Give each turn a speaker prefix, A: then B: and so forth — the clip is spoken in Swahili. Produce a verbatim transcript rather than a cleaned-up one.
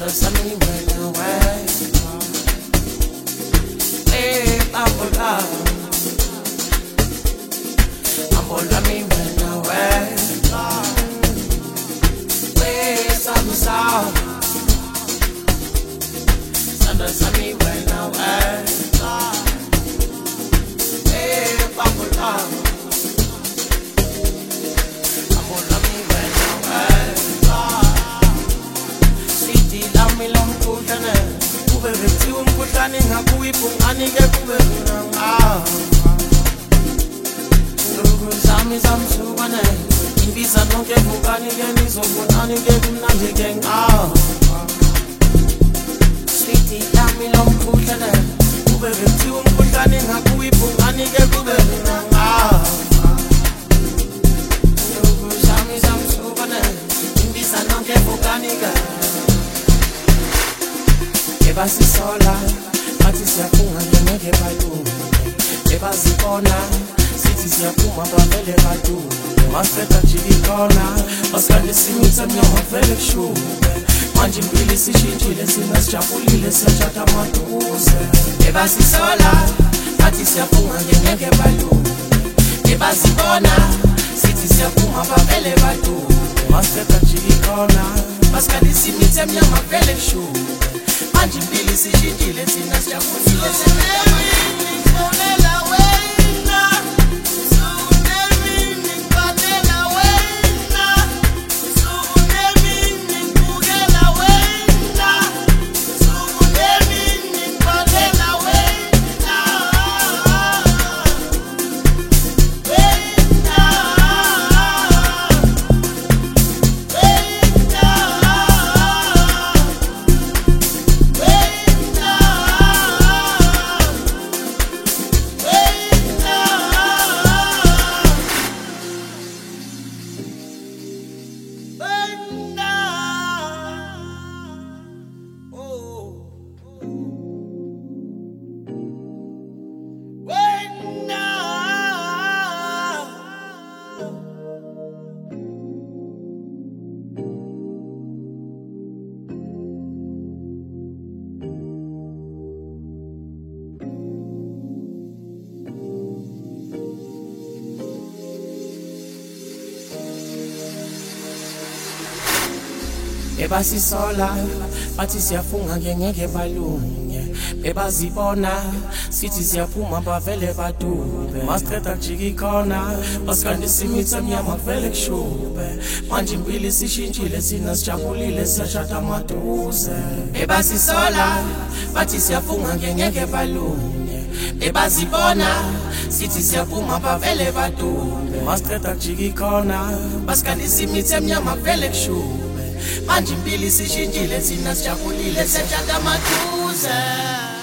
A: Sandra Sammy when away. Hey, Ambola. Ambola me when away. Hey, Sam Sam. Sandra Sammy when away. Hey, Ambola. Kube bethiwa umkhuhlane ngakuyibhungane ke kube mina ngawo Ndugu zami zamhlukane imbiza nonke vukani ke nizobonani ke kumnandi ke ngawo Sweetie lami lomkhuhlane kube bethiwa umkhuhlane ngakuyibhungane ke kube mina ngawo Ndugu zami zamhlukane imbiza nonke vukani ke Basi sola, bati siyafunga ngeke badu. Basi kona, siti siyapuma bavele badu. Maseta chikikona, maskani simita mnyama vele kshume. Manji mbili sishijile sinasijabulile siyachata maduze. Basi sola, bati siyafunga ngeke badu. Basi kona, siti siyapuma bavele badu. Maseta chikikona, maskani simita mnyama vele kshume. Manji mbili sishijile sina sijabulile siyachata Basi sola, bati siyafunga ngeke balunge. Bebazibona, sithi siyaphuma bavele badube. Mastreta jikikona, baskandi simita mnyama vele kshube. Manji mbili sishintshile sina sijabulile siyachata maduze. Basi sola, bati siyafunga ngeke balunge. Bebazibona, sithi siyaphuma bavele badube. Mastreta jikikona, baskandi simita mnyama vele kshube. Manji mbili sishintshile sina sijabulile siyachata maduze